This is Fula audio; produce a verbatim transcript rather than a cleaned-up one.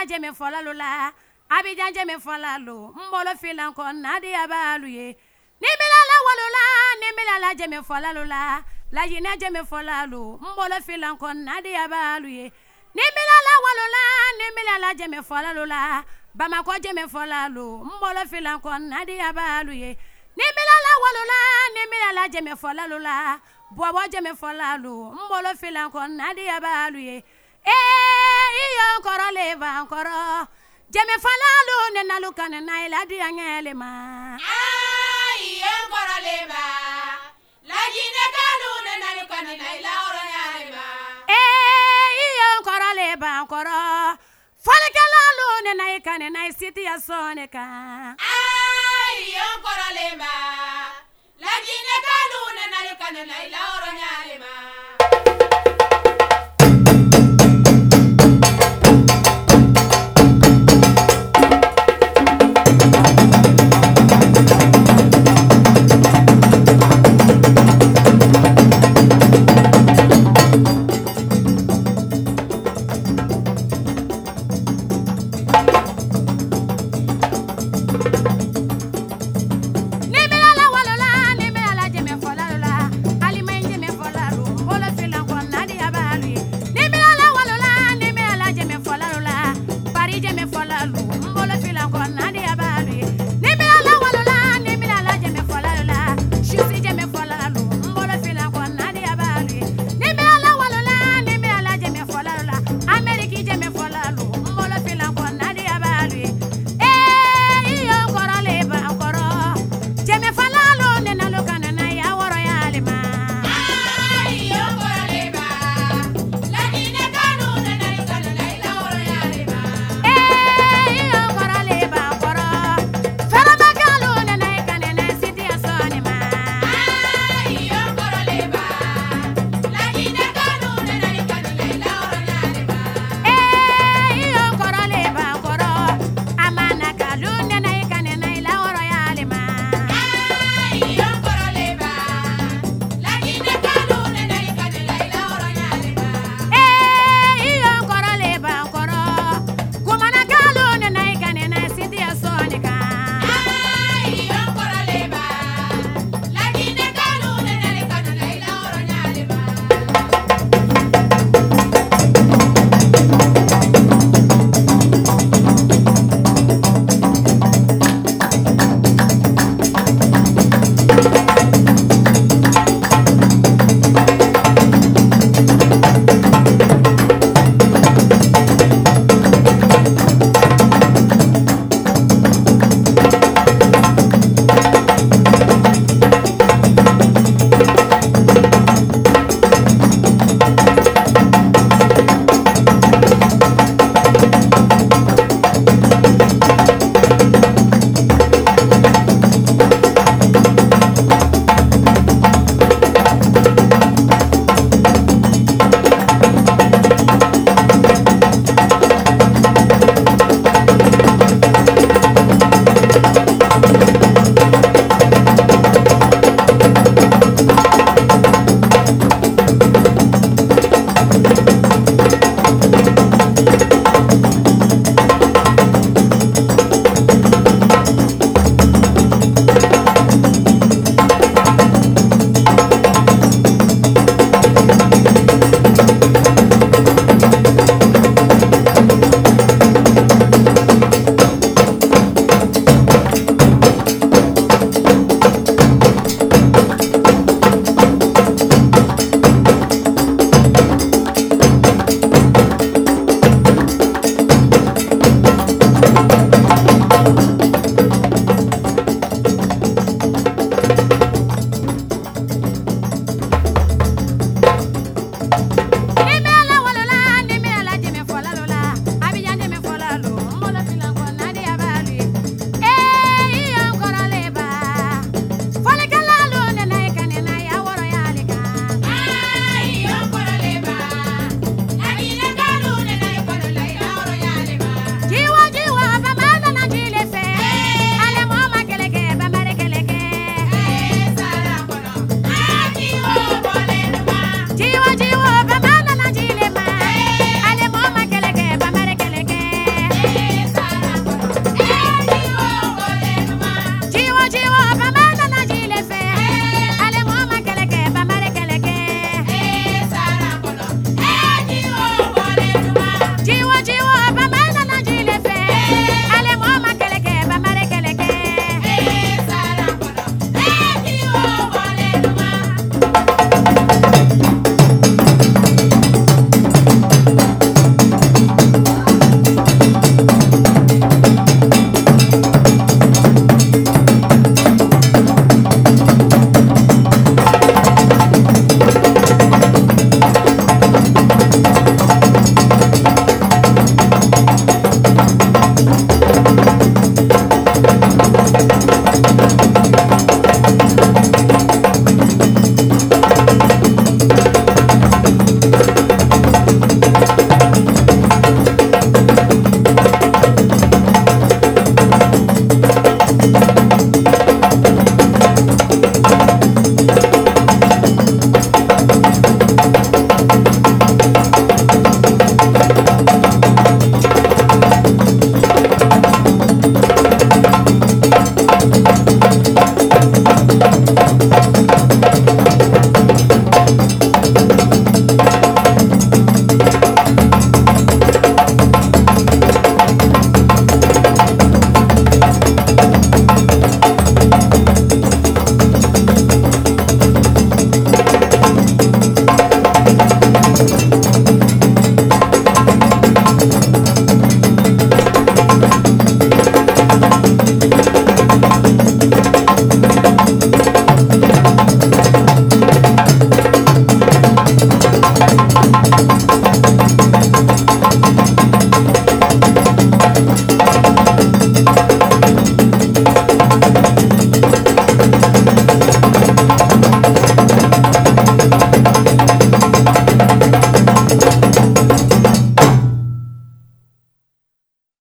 jeme fola lola Abidjan jeme fola lo mbolo filan ko nadia baluye nimila la walola nimila la jeme fola lola la yina jeme fola lo mbolo filan ko nadia baluye nimila la walola nimila la jeme fola lola Bamako jeme fola lo mbolo filan ko nadia baluye nimila la walola nimila la jeme fola lola Bobo jeme fola lo mbolo filan ko nadia baluye eh iyo koro le van koro jeme fola lo ne nalu kan na ila di angele ma ah iyo koro le ba la jine kanu ne nalu kan na ila oro nyale ma eh iyo koro le van koro fola kala lo ne na kan na siti ya sone ka ah iyo koro le ba la jine kanu ne nalu kan na ila oro nyale ma